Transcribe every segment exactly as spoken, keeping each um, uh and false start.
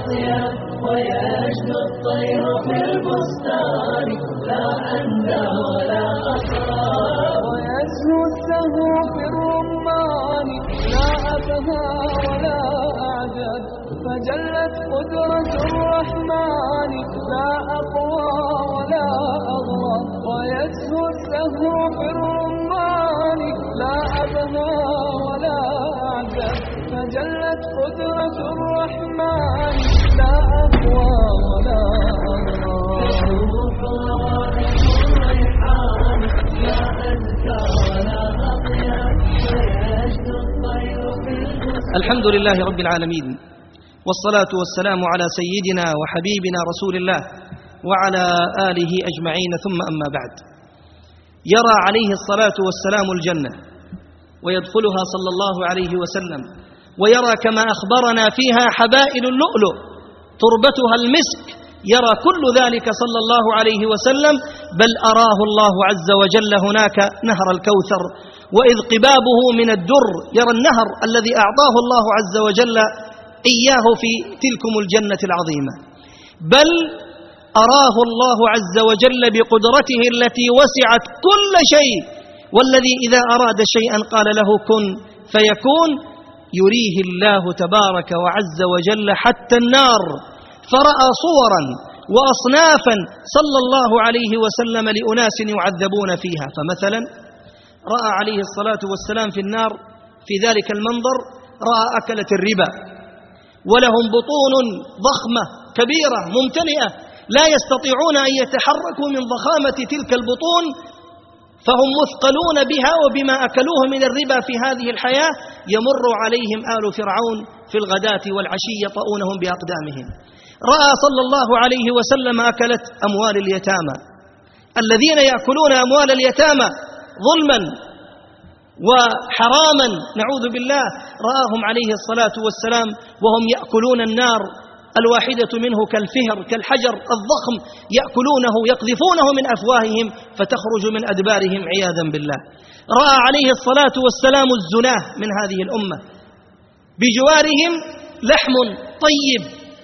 أطيب ويجدو الطير في البستان لا أندى ولا أطراب ويزهو السهو في الرمان لا أبهى ولا أعجب فجلت قدرة الرحمن لا أقوى ولا أغرب ويزهو السهو في الرمان لا أبهى ولا أعجب فجلت قدرة الرحمن لا أقوى ولا أغرب تشوف روائح الريحان لا أزكى ولا أطيب ويجدو الطير في البستان. الحمد لله رب العالمين، والصلاة والسلام على سيدنا وحبيبنا رسول الله وعلى آله أجمعين، ثم أما بعد. يرى عليه الصلاة والسلام الجنة ويدخلها صلى الله عليه وسلم، ويرى كما أخبرنا فيها حبائل اللؤلؤ تربتها المسك، يرى كل ذلك صلى الله عليه وسلم، بل أراه الله عز وجل هناك نهر الكوثر، وإذ قبابه من الدر، يرى النهر الذي أعطاه الله عز وجل إياه في تلكم الجنة العظيمة. بل أراه الله عز وجل بقدرته التي وسعت كل شيء، والذي إذا أراد شيئا قال له كن فيكون، يريه الله تبارك وعز وجل حتى النار، فرأى صورا وأصنافا صلى الله عليه وسلم لأناس يعذبون فيها. فمثلا رأى عليه الصلاة والسلام في النار في ذلك المنظر، رأى أكلة الربا ولهم بطون ضخمة كبيرة ممتلئة لا يستطيعون أن يتحركوا من ضخامة تلك البطون، فهم مثقلون بها وبما أكلوه من الربا في هذه الحياة. يمر عليهم آل فرعون في الغداة والعشي يطؤونهم بأقدامهم. رأى صلى الله عليه وسلم أكلة أموال اليتامى، الذين يأكلون أموال اليتامى ظلما وحراما نعوذ بالله، رآهم عليه الصلاة والسلام وهم يأكلون النار، الواحدة منه كالفهر كالحجر الضخم، يأكلونه يقذفونه من أفواههم فتخرج من أدبارهم عياذا بالله. رأى عليه الصلاة والسلام الزناه من هذه الأمة، بجوارهم لحم طيب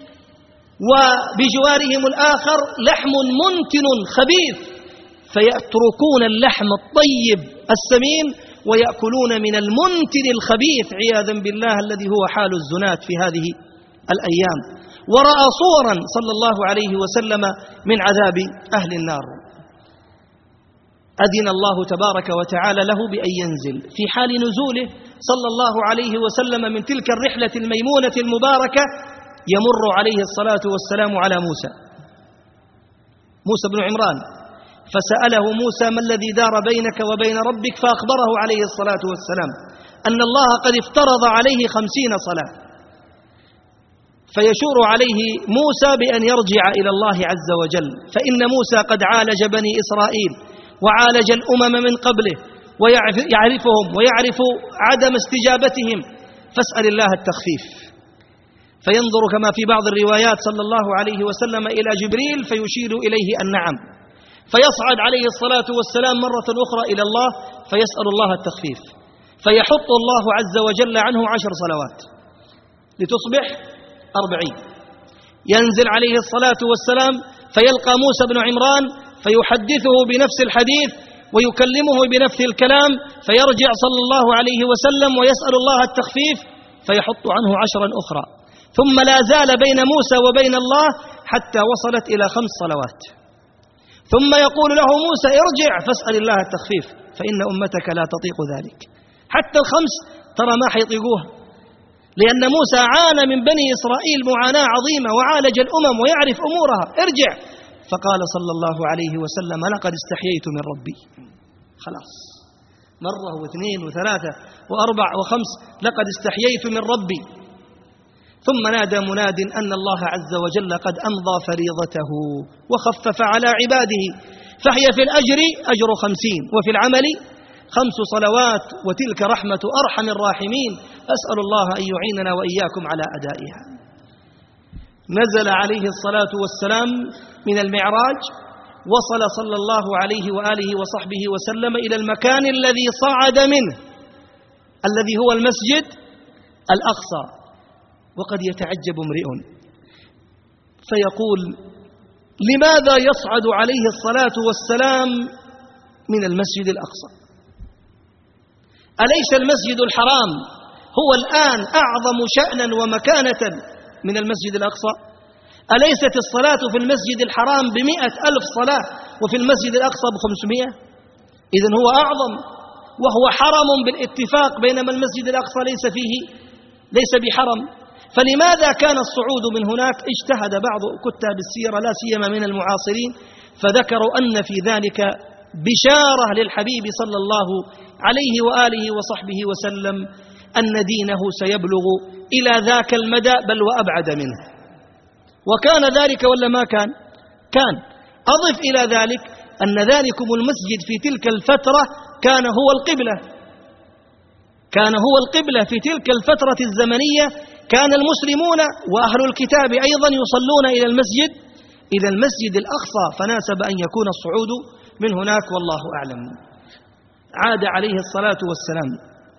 وبجوارهم الآخر لحم منتن خبيث، فيتركون اللحم الطيب السمين ويأكلون من المنتن الخبيث عياذا بالله، الذي هو حال الزنات في هذه الأيام. ورأى صورا صلى الله عليه وسلم من عذاب أهل النار. أذن الله تبارك وتعالى له بأن ينزل. في حال نزوله صلى الله عليه وسلم من تلك الرحلة الميمونة المباركة، يمر عليه الصلاة والسلام على موسى موسى بن عمران، فسأله موسى ما الذي دار بينك وبين ربك، فأخبره عليه الصلاة والسلام أن الله قد افترض عليه خمسين صلاة، فيشور عليه موسى بأن يرجع إلى الله عز وجل، فإن موسى قد عالج بني إسرائيل وعالج الأمم من قبله ويعرفهم ويعرف عدم استجابتهم، فاسأل الله التخفيف. فينظر كما في بعض الروايات صلى الله عليه وسلم إلى جبريل فيشير إليه النعم، فيصعد عليه الصلاة والسلام مرة أخرى إلى الله فيسأل الله التخفيف، فيحط الله عز وجل عنه عشر صلوات لتصبح أربعين. ينزل عليه الصلاة والسلام فيلقى موسى بن عمران فيحدثه بنفس الحديث ويكلمه بنفس الكلام، فيرجع صلى الله عليه وسلم ويسأل الله التخفيف فيحط عنه عشرا أخرى، ثم لا زال بين موسى وبين الله حتى وصلت إلى خمس صلوات، ثم يقول له موسى ارجع فاسأل الله التخفيف فإن أمتك لا تطيق ذلك. حتى الخمس ترى ما حيطيقوها، لأن موسى عانى من بني إسرائيل معاناة عظيمة وعالج الأمم ويعرف أمورها. ارجع. فقال صلى الله عليه وسلم لقد استحييت من ربي. خلاص، مرة واثنين وثلاثة وأربع وخمس، لقد استحييت من ربي. ثم نادى مناد أن الله عز وجل قد أمضى فريضته وخفف على عباده، فهي في الأجر أجر خمسين، وفي العمل خمس صلوات، وتلك رحمة أرحم الراحمين. أسأل الله أن يعيننا وإياكم على أدائها. نزل عليه الصلاة والسلام من المعراج، وصل صلى الله عليه وآله وصحبه وسلم إلى المكان الذي صعد منه، الذي هو المسجد الأقصى. وقد يتعجب امرئ فيقول: لماذا يصعد عليه الصلاة والسلام من المسجد الأقصى؟ أليس المسجد الحرام هو الآن أعظم شأنا ومكانة من المسجد الأقصى؟ أليست الصلاة في المسجد الحرام بمئة ألف صلاة وفي المسجد الأقصى بخمسمائة؟ إذن هو أعظم وهو حرم بالاتفاق، بينما المسجد الأقصى ليس فيه ليس بحرم. فلماذا كان الصعود من هناك؟ اجتهد بعض كتاب السيرة لا سيما من المعاصرين فذكروا أن في ذلك بشارة للحبيب صلى الله عليه وآله وصحبه وسلم أن دينه سيبلغ إلى ذاك المدى بل وأبعد منه. وكان ذلك ولا ما كان؟ كان. أضف إلى ذلك أن ذلكم المسجد في تلك الفترة كان هو القبلة، كان هو القبلة في تلك الفترة الزمنية. كان المسلمون وأهل الكتاب أيضا يصلون إلى المسجد إلى المسجد الأقصى، فناسب أن يكون الصعود من هناك والله أعلم. عاد عليه الصلاة والسلام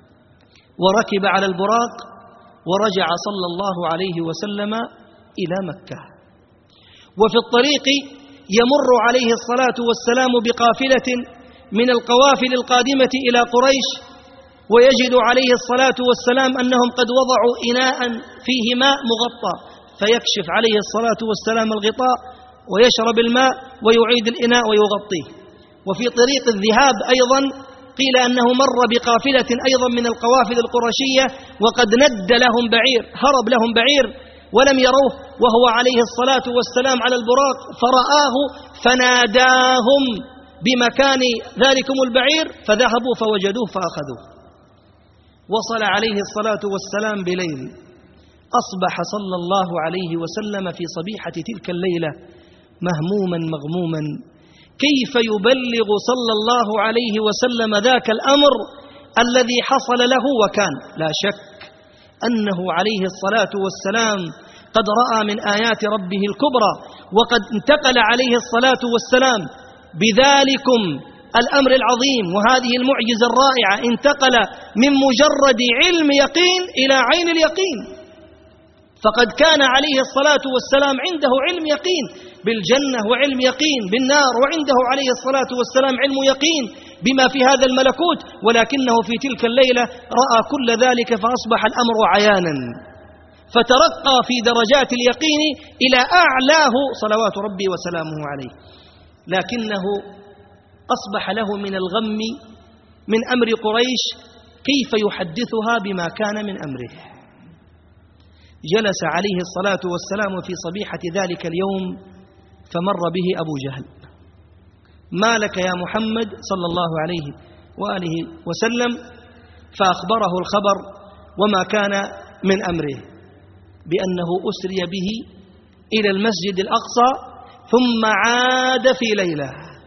وركب على البراق ورجع صلى الله عليه وسلم إلى مكة. وفي الطريق يمر عليه الصلاة والسلام بقافلة من القوافل القادمة إلى قريش، ويجد عليه الصلاة والسلام أنهم قد وضعوا إناء فيه ماء مغطى، فيكشف عليه الصلاة والسلام الغطاء ويشرب الماء ويعيد الإناء ويغطيه. وفي طريق الذهاب أيضا قيل أنه مر بقافلة أيضا من القوافل القرشية وقد ند لهم بعير، هرب لهم بعير ولم يروه وهو عليه الصلاة والسلام على البراق، فرآه فناداهم بمكان ذلكم البعير فذهبوا فوجدوه فأخذوه. وصل عليه الصلاة والسلام بليل، أصبح صلى الله عليه وسلم في صبيحة تلك الليلة مهموما مغموما، كيف يبلغ صلى الله عليه وسلم ذاك الأمر الذي حصل له؟ وكان لا شك أنه عليه الصلاة والسلام قد رأى من آيات ربه الكبرى، وقد انتقل عليه الصلاة والسلام بذلكم الأمر العظيم وهذه المعجزة الرائعة، انتقل من مجرد علم يقين إلى عين اليقين. فقد كان عليه الصلاة والسلام عنده علم يقين بالجنة وعلم يقين بالنار، وعنده عليه الصلاة والسلام علم يقين بما في هذا الملكوت، ولكنه في تلك الليلة رأى كل ذلك فأصبح الأمر عيانا، فترقى في درجات اليقين إلى أعلاه صلوات ربي وسلامه عليه. لكنه أصبح له من الغم من أمر قريش كيف يحدثها بما كان من أمره. جلس عليه الصلاة والسلام في صبيحة ذلك اليوم فمر به أبو جهل: ما لك يا محمد صلى الله عليه وآله وسلم؟ فأخبره الخبر وما كان من أمره، بأنه أسري به إلى المسجد الأقصى ثم عاد في ليلة.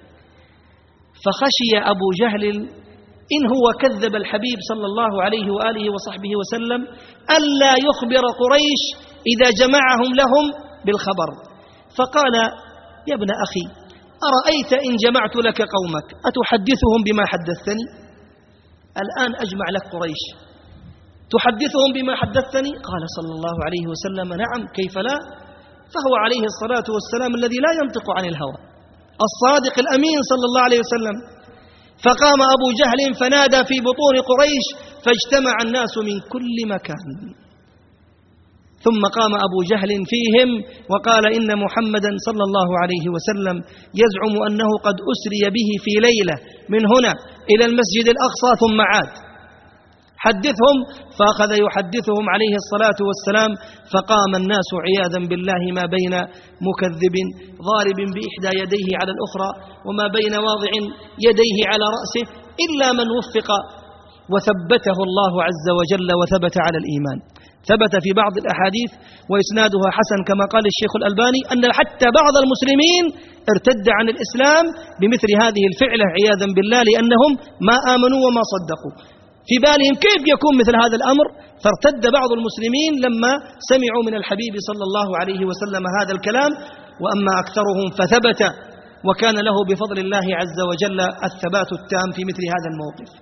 فخشي أبو جهل إن هو كذب الحبيب صلى الله عليه وآله وصحبه وسلم ألا يخبر قريش إذا جمعهم لهم بالخبر، فقال: يا ابن أخي، أرأيت إن جمعت لك قومك أتحدثهم بما حدثتني؟ الآن أجمع لك قريش، تحدثهم بما حدثتني؟ قال صلى الله عليه وسلم: نعم، كيف لا؟ فهو عليه الصلاة والسلام الذي لا ينطق عن الهوى، الصادق الأمين صلى الله عليه وسلم. فقام أبو جهل فنادى في بطون قريش فاجتمع الناس من كل مكان، ثم قام أبو جهل فيهم وقال: إن محمدا صلى الله عليه وسلم يزعم أنه قد أسري به في ليلة من هنا إلى المسجد الأقصى ثم عاد، حدثهم. فأخذ يحدثهم عليه الصلاة والسلام، فقام الناس عياذا بالله ما بين مكذب ضارب بإحدى يديه على الأخرى وما بين واضع يديه على رأسه إلا من وفق وثبته الله عز وجل وثبت على الإيمان. ثبت في بعض الأحاديث وإسنادها حسن كما قال الشيخ الألباني أن حتى بعض المسلمين ارتد عن الإسلام بمثل هذه الفعلة عياذا بالله، لأنهم ما آمنوا وما صدقوا، في بالهم كيف يكون مثل هذا الأمر، فارتد بعض المسلمين لما سمعوا من الحبيب صلى الله عليه وسلم هذا الكلام. وأما أكثرهم فثبت، وكان له بفضل الله عز وجل الثبات التام في مثل هذا الموقف.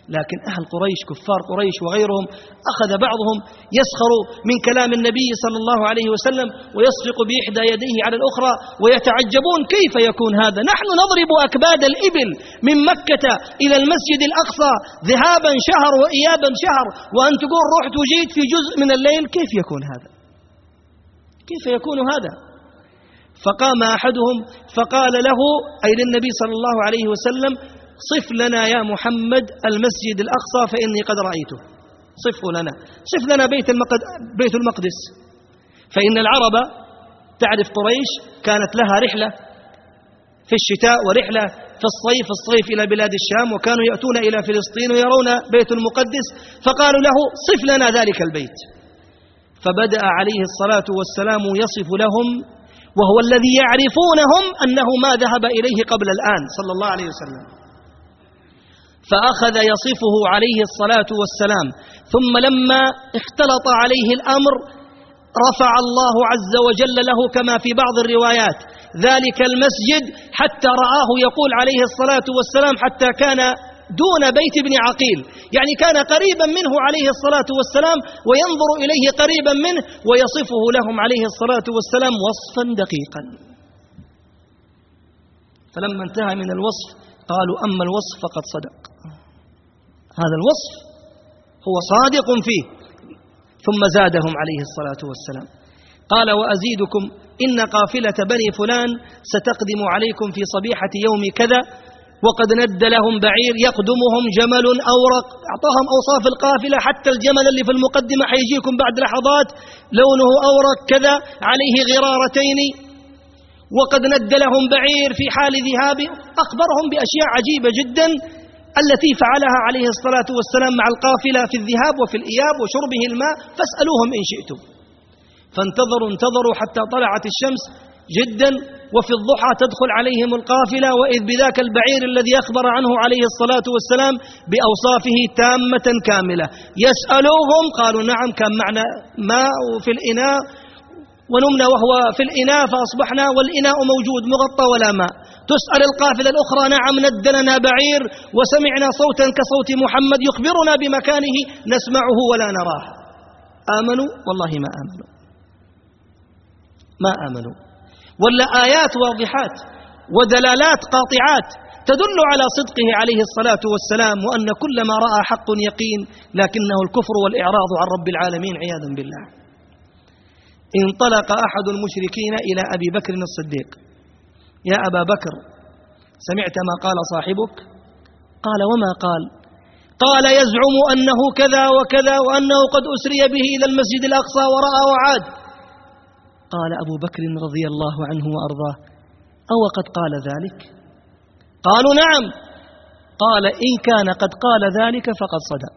لكن أهل قريش كفار قريش وغيرهم أخذ بعضهم يسخر من كلام النبي صلى الله عليه وسلم ويصفق بإحدى يديه على الأخرى ويتعجبون كيف يكون هذا؟ نحن نضرب أكباد الإبل من مكة إلى المسجد الأقصى ذهابا شهر وإيابا شهر، وأن تقول رحت وجيت في جزء من الليل، كيف يكون هذا؟ كيف يكون هذا؟ فقام أحدهم فقال له أي للنبي صلى الله عليه وسلم: صف لنا يا محمد المسجد الأقصى فإني قد رأيته. صفه لنا، صف لنا بيت المقدس. فإن العرب تعرف قريش كانت لها رحلة في الشتاء ورحلة في الصيف الصيف إلى بلاد الشام، وكانوا يأتون إلى فلسطين ويرون بيت المقدس، فقالوا له: صف لنا ذلك البيت. فبدأ عليه الصلاة والسلام يصف لهم، وهو الذي يعرفونهم أنه ما ذهب إليه قبل الآن صلى الله عليه وسلم. فأخذ يصفه عليه الصلاة والسلام، ثم لما اختلط عليه الأمر رفع الله عز وجل له كما في بعض الروايات ذلك المسجد حتى رآه يقول عليه الصلاة والسلام حتى كان دون بيت ابن عقيل، يعني كان قريبا منه عليه الصلاة والسلام وينظر إليه قريبا منه ويصفه لهم عليه الصلاة والسلام وصفا دقيقا. فلما انتهى من الوصف قالوا: أما الوصف فقد صدق، هذا الوصف هو صادق فيه. ثم زادهم عليه الصلاة والسلام قال: وأزيدكم إن قافلة بني فلان ستقدم عليكم في صبيحة يوم كذا، وقد ند لهم بعير يقدمهم جمل أورق. أعطاهم أوصاف القافلة، حتى الجمل اللي في المقدمة حيجيكم بعد لحظات لونه أورق كذا عليه غرارتين، وقد ند لهم بعير في حال ذهاب. أخبرهم بأشياء عجيبة جدا التي فعلها عليه الصلاة والسلام مع القافلة في الذهاب وفي الإياب وشربه الماء، فاسألوهم إن شئتم. فانتظروا انتظروا حتى طلعت الشمس جدا، وفي الضحى تدخل عليهم القافلة، وإذ بذاك البعير الذي أخبر عنه عليه الصلاة والسلام بأوصافه تامة كاملة. يسألوهم قالوا: نعم، كان معنا ماء في الإناء ونمنا وهو في الإناء فأصبحنا والإناء موجود مغطى ولا ماء. تسأل القافلة الأخرى: نعم، ند لنا بعير وسمعنا صوتا كصوت محمد يخبرنا بمكانه نسمعه ولا نراه. آمنوا؟ والله ما آمنوا، ما آمنوا. ولا آيات واضحات ودلالات قاطعات تدل على صدقه عليه الصلاة والسلام، وأن كل ما رأى حق يقين، لكنه الكفر والإعراض عن رب العالمين عياذا بالله. انطلق أحد المشركين إلى أبي بكر الصديق: يا أبا بكر، سمعت ما قال صاحبك؟ قال: وما قال؟ قال: يزعم أنه كذا وكذا، وأنه قد أسري به إلى المسجد الأقصى ورأى وعاد. قال أبو بكر رضي الله عنه وأرضاه: أو قد قال ذلك؟ قالوا: نعم. قال: إن كان قد قال ذلك فقد صدق.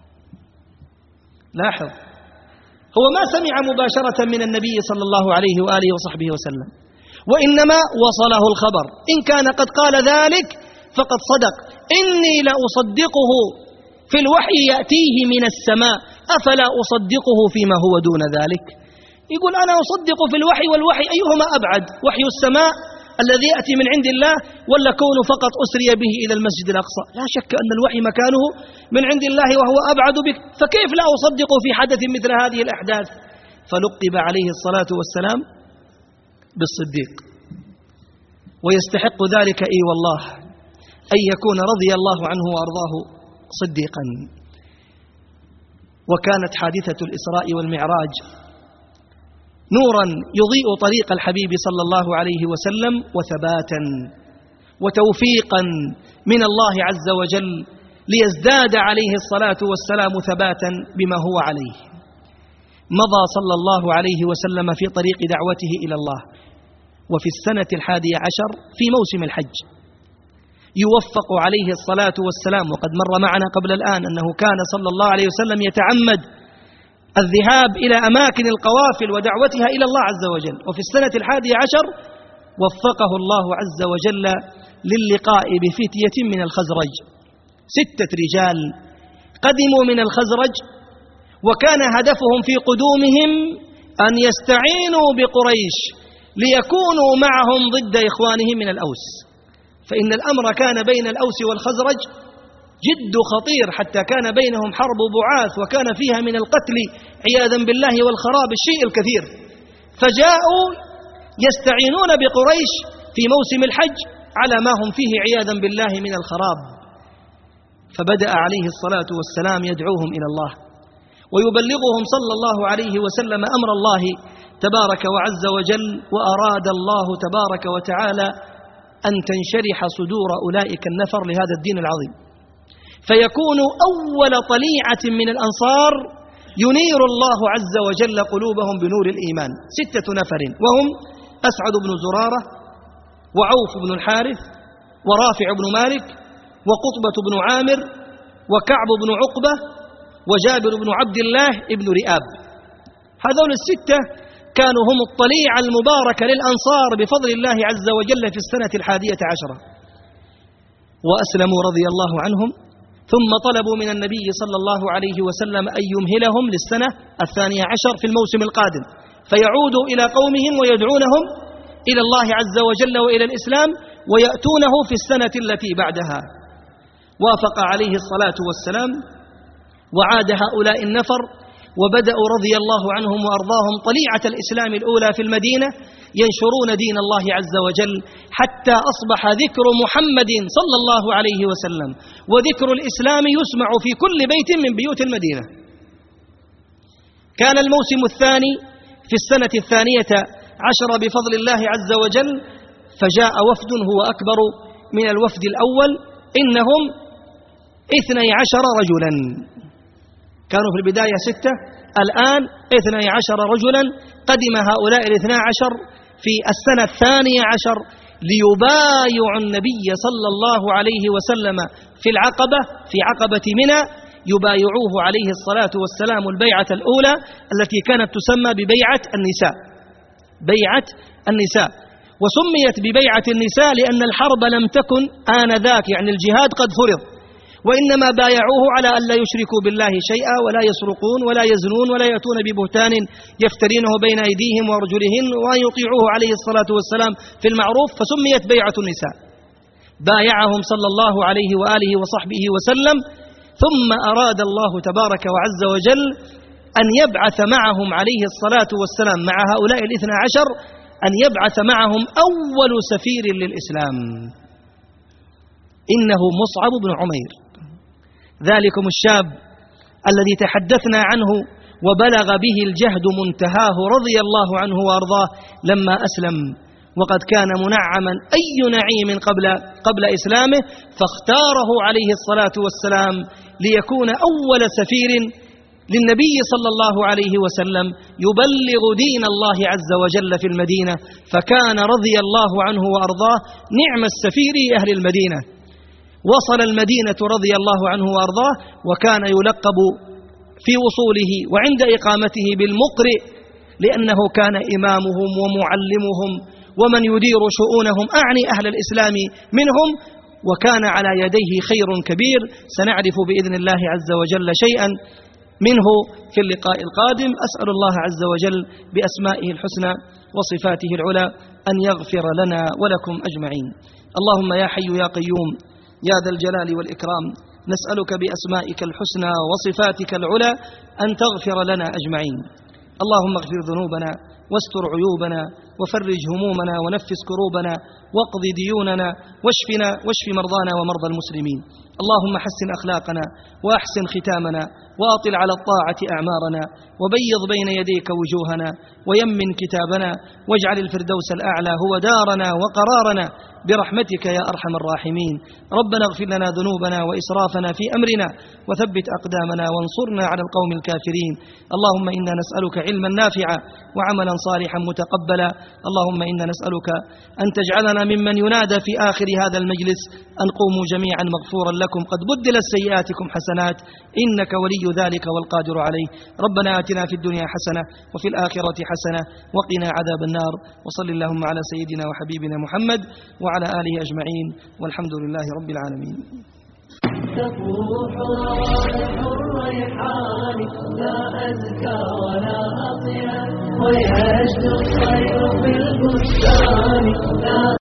لاحظ، هو ما سمع مباشرة من النبي صلى الله عليه وآله وصحبه وسلم، وإنما وصله الخبر. إن كان قد قال ذلك فقد صدق. إني لأصدقه في الوحي يأتيه من السماء، أفلا أصدقه فيما هو دون ذلك؟ يقول: أنا أصدق في الوحي، والوحي أيهما أبعد؟ وحي السماء الذي يأتي من عند الله، ولا كونه فقط أسري به إلى المسجد الأقصى؟ لا شك أن الوحي مكانه من عند الله وهو أبعد بك، فكيف لا أصدق في حدث مثل هذه الأحداث؟ فلقب عليه الصلاة والسلام بالصديق، ويستحق ذلك إي والله أن يكون رضي الله عنه وأرضاه صديقا. وكانت حادثة الإسراء والمعراج نورا يضيء طريق الحبيب صلى الله عليه وسلم، وثباتا وتوفيقا من الله عز وجل ليزداد عليه الصلاة والسلام ثباتا بما هو عليه. مضى صلى الله عليه وسلم في طريق دعوته إلى الله، وفي السنة الحادية عشر في موسم الحج يوفق عليه الصلاة والسلام، وقد مر معنا قبل الآن أنه كان صلى الله عليه وسلم يتعمد الذهاب إلى أماكن القوافل ودعوتها إلى الله عز وجل. وفي السنة الحادية عشر وفقه الله عز وجل للقاء بفتية من الخزرج، ستة رجال قدموا من الخزرج، وكان هدفهم في قدومهم أن يستعينوا بقريش ليكونوا معهم ضد إخوانهم من الأوس، فإن الأمر كان بين الأوس والخزرج جد خطير، حتى كان بينهم حرب بعاث وكان فيها من القتل عياذا بالله والخراب الشيء الكثير. فجاءوا يستعينون بقريش في موسم الحج على ما هم فيه عياذا بالله من الخراب. فبدأ عليه الصلاة والسلام يدعوهم إلى الله ويبلغهم صلى الله عليه وسلم أمر الله تبارك وعز وجل. وأراد الله تبارك وتعالى أن تنشرح صدور أولئك النفر لهذا الدين العظيم، فيكون أول طليعة من الأنصار ينير الله عز وجل قلوبهم بنور الإيمان. ستة نفر وهم أسعد بن زرارة وعوف بن الحارث ورافع بن مالك وقطبة بن عامر وكعب بن عقبة وجابر بن عبد الله بن رئاب. هذول الستة كانوا هم الطليعة المباركة للأنصار بفضل الله عز وجل في السنة الحادية عشرة، وأسلموا رضي الله عنهم. ثم طلبوا من النبي صلى الله عليه وسلم أن يمهلهم للسنة الثانية عشر في الموسم القادم، فيعودوا إلى قومهم ويدعونهم إلى الله عز وجل وإلى الإسلام، ويأتونه في السنة التي بعدها. وافق عليه الصلاة والسلام وعاد هؤلاء النفر، وبدأوا رضي الله عنهم وأرضاهم طليعة الإسلام الأولى في المدينة، ينشرون دين الله عز وجل، حتى أصبح ذكر محمد صلى الله عليه وسلم وذكر الإسلام يسمع في كل بيت من بيوت المدينة. كان الموسم الثاني في السنة الثانية عشر بفضل الله عز وجل، فجاء وفد هو أكبر من الوفد الأول، إنهم اثني عشر رجلا. كانوا في البداية ستة، الآن اثني عشر رجلا. قدم هؤلاء الاثنى عشر في السنة الثانية عشر ليبايعوا النبي صلى الله عليه وسلم في العقبة، في عقبة منى، يبايعوه عليه الصلاة والسلام البيعة الأولى التي كانت تسمى ببيعة النساء، بيعة النساء. وسميت ببيعة النساء لأن الحرب لم تكن آنذاك، يعني الجهاد قد فرض، وإنما بايعوه على أن لا يشركوا بالله شيئا ولا يسرقون ولا يزنون ولا يأتون ببهتان يفترينه بين أيديهم وأرجلهن، وأن يطيعوه عليه الصلاة والسلام في المعروف، فسميت بيعة النساء. بايعهم صلى الله عليه وآله وصحبه وسلم، ثم أراد الله تبارك وعز وجل أن يبعث معهم عليه الصلاة والسلام مع هؤلاء الاثنى عشر، أن يبعث معهم أول سفير للإسلام، إنه مصعب بن عمير، ذلكم الشاب الذي تحدثنا عنه وبلغ به الجهد منتهاه رضي الله عنه وأرضاه لما أسلم، وقد كان منعما أي نعيم قبل, قبل إسلامه، فاختاره عليه الصلاة والسلام ليكون أول سفير للنبي صلى الله عليه وسلم يبلغ دين الله عز وجل في المدينة. فكان رضي الله عنه وأرضاه نعم السفير أهل المدينة. وصل المدينة رضي الله عنه وأرضاه، وكان يلقب في وصوله وعند إقامته بالمقرئ، لأنه كان إمامهم ومعلمهم ومن يدير شؤونهم، أعني أهل الإسلام منهم، وكان على يديه خير كبير. سنعرف بإذن الله عز وجل شيئا منه في اللقاء القادم. أسأل الله عز وجل بأسمائه الحسنى وصفاته العلى أن يغفر لنا ولكم أجمعين. اللهم يا حي يا قيوم يا ذا الجلال والإكرام، نسألك بأسمائك الحسنى وصفاتك العلى أن تغفر لنا أجمعين. اللهم اغفر ذنوبنا واستر عيوبنا وفرج همومنا ونفس كروبنا واقض ديوننا واشفنا واشف مرضانا ومرضى المسلمين. اللهم حسن أخلاقنا وأحسن ختامنا وأطل على الطاعة أعمارنا وبيض بين يديك وجوهنا ويمن كتابنا واجعل الفردوس الأعلى هو دارنا وقرارنا برحمتك يا أرحم الراحمين. ربنا اغفر لنا ذنوبنا وإسرافنا في أمرنا وثبت أقدامنا وانصرنا على القوم الكافرين. اللهم إنا نسألك علما نافعا وعملا صالحا متقبلا. اللهم إنا نسألك أن تجعلنا ممن ينادى في آخر هذا المجلس أن قوموا جميعا مغفورا لكم قد بدلت سيئاتكم حسنات، إنك ولي ذلك والقادر عليه. ربنا آتنا في الدنيا حسنة وفي الآخرة حسنة وقنا عذاب النار. وصل اللهم على سيدنا وحبيبنا محمد وعلى آله أجمعين، والحمد لله رب العالمين. تفوح روائح الريحان لا أزكى ولا أطيب، ويجد الطير في البستان لا